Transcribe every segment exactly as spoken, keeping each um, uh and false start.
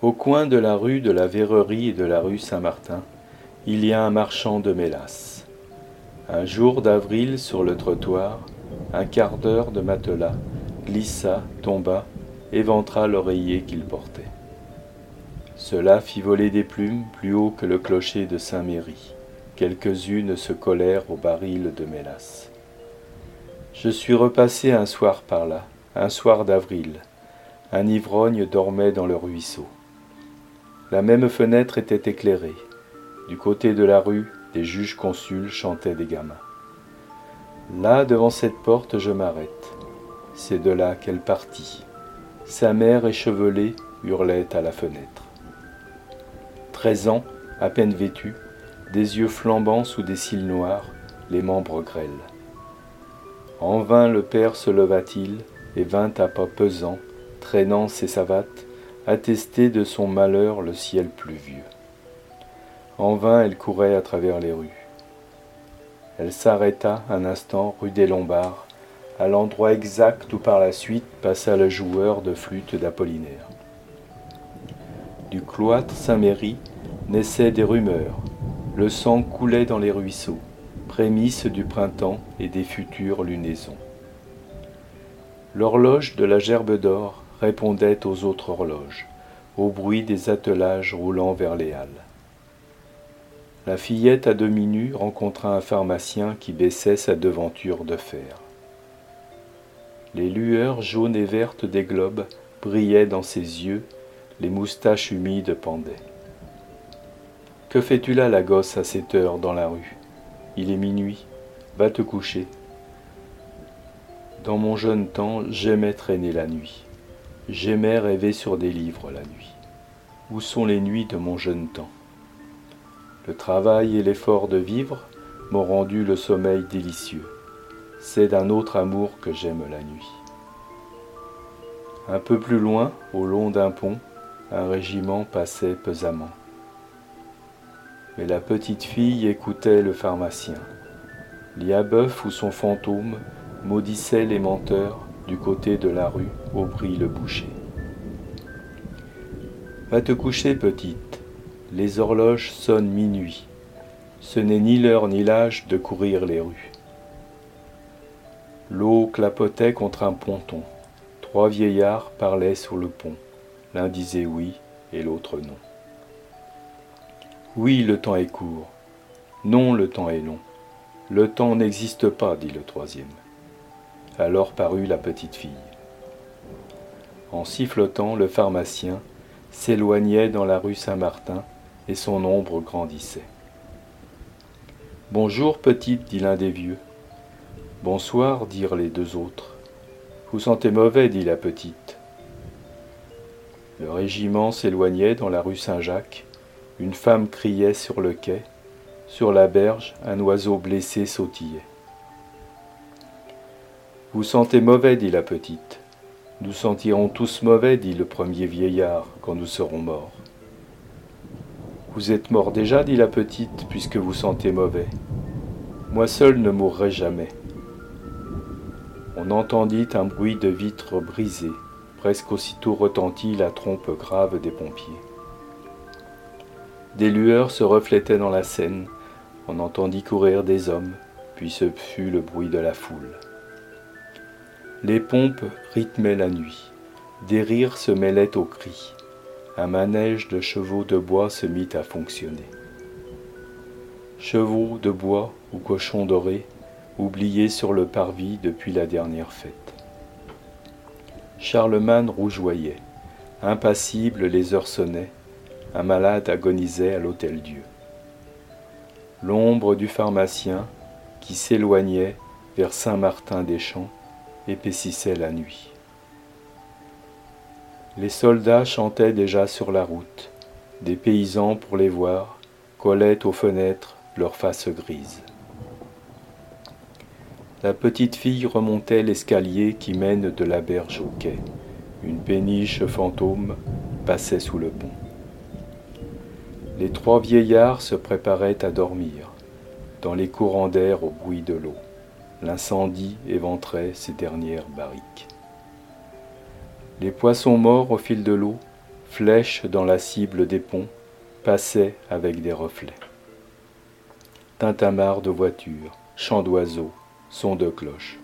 Au coin de la rue de la Verrerie et de la rue Saint-Martin, il y a un marchand de mélasse. Un jour d'avril, sur le trottoir, un quart d'heure de matelas glissa, tomba, éventra l'oreiller qu'il portait. Cela fit voler des plumes plus haut que le clocher de Saint-Méry. Quelques-unes se collèrent au baril de mélasse. Je suis repassé un soir par là, un soir d'avril. Un ivrogne dormait dans le ruisseau. La même fenêtre était éclairée. Du côté de la rue, des juges consuls chantaient des gamins. Là, devant cette porte, je m'arrête. C'est de là qu'elle partit. Sa mère échevelée hurlait à la fenêtre. Treize ans, à peine vêtue, des yeux flambants sous des cils noirs, les membres grêles. En vain le père se leva-t-il et vint à pas pesants, traînant ses savates, attester de son malheur le ciel pluvieux. En vain elle courait à travers les rues. Elle s'arrêta un instant rue des Lombards, à l'endroit exact où par la suite passa le joueur de flûte d'Apollinaire. Du cloître Saint-Méry naissaient des rumeurs, le sang coulait dans les ruisseaux, prémices du printemps et des futures lunaisons. L'horloge de la Gerbe d'Or répondait aux autres horloges, au bruit des attelages roulant vers les halles. La fillette à demi nue rencontra un pharmacien qui baissait sa devanture de fer. Les lueurs jaunes et vertes des globes brillaient dans ses yeux, les moustaches humides pendaient. « Que fais-tu là, la gosse, à cette heure, dans la rue ? Il est minuit, va te coucher. » Dans mon jeune temps, j'aimais traîner la nuit. J'aimais rêver sur des livres la nuit. Où sont les nuits de mon jeune temps ? Le travail et l'effort de vivre m'ont rendu le sommeil délicieux. C'est d'un autre amour que j'aime la nuit. Un peu plus loin, au long d'un pont, un régiment passait pesamment. Mais la petite fille écoutait le pharmacien. Liabeuf ou son fantôme maudissait les menteurs du côté de la rue Aubry le boucher. Va te coucher, petite, les horloges sonnent minuit. Ce n'est ni l'heure ni l'âge de courir les rues. L'eau clapotait contre un ponton. Trois vieillards parlaient sur le pont. L'un disait oui et l'autre non. Oui, le temps est court. Non, le temps est long. Le temps n'existe pas, dit le troisième. Alors parut la petite fille. En sifflotant, le pharmacien s'éloignait dans la rue Saint-Martin et son ombre grandissait. « Bonjour, petite, dit l'un des vieux. « Bonsoir, dirent les deux autres. « Vous sentez mauvais, dit la petite. » Le régiment s'éloignait dans la rue Saint-Jacques. Une femme criait sur le quai. Sur la berge, un oiseau blessé sautillait. « Vous sentez mauvais, dit la petite. « Nous sentirons tous mauvais, dit le premier vieillard, quand nous serons morts. »« Vous êtes mort déjà, dit la petite, puisque vous sentez mauvais. Moi seul ne mourrai jamais. » On entendit un bruit de vitres brisées. Presque aussitôt retentit la trompe grave des pompiers. Des lueurs se reflétaient dans la Seine. On entendit courir des hommes, puis ce fut le bruit de la foule. Les pompes rythmaient la nuit. Des rires se mêlaient aux cris. Un manège de chevaux de bois se mit à fonctionner. Chevaux de bois ou cochons dorés, oubliés sur le parvis depuis la dernière fête. Charlemagne rougeoyait. Impassible, les heures sonnaient. Un malade agonisait à l'Hôtel-Dieu. L'ombre du pharmacien, qui s'éloignait vers Saint-Martin-des-Champs, épaississait la nuit. Les soldats chantaient déjà sur la route. Des paysans, pour les voir, collaient aux fenêtres leurs faces grises. La petite fille remontait l'escalier qui mène de la berge au quai. Une péniche fantôme passait sous le pont. Les trois vieillards se préparaient à dormir, dans les courants d'air au bruit de l'eau. L'incendie éventrait ses dernières barriques. Les poissons morts au fil de l'eau flèche dans la cible des ponts, passait avec des reflets. Tintamarre de voitures, chants d'oiseaux, sons de cloches.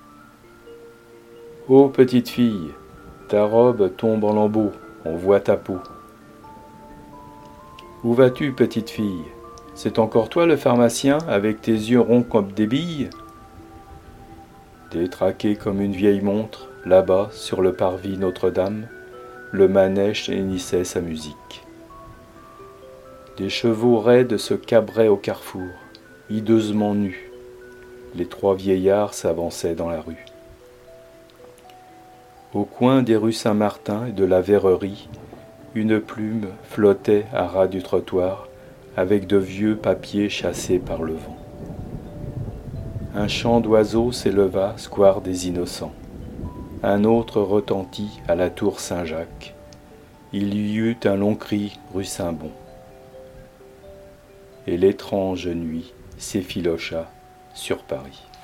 Ô petite fille, ta robe tombe en lambeaux, on voit ta peau. Où vas-tu, petite fille? C'est encore toi le pharmacien, avec tes yeux ronds comme des billes? Détraqué comme une vieille montre, là-bas, sur le parvis Notre-Dame, le manège hennissait sa musique. Des chevaux raides se cabraient au carrefour, hideusement nus. Les trois vieillards s'avançaient dans la rue. Au coin des rues Saint-Martin et de la Verrerie, une plume flottait à ras du trottoir avec de vieux papiers chassés par le vent. Un chant d'oiseaux s'éleva, square des Innocents. Un autre retentit à la tour Saint-Jacques. Il y eut un long cri rue Saint-Bon. Et l'étrange nuit s'effilocha sur Paris.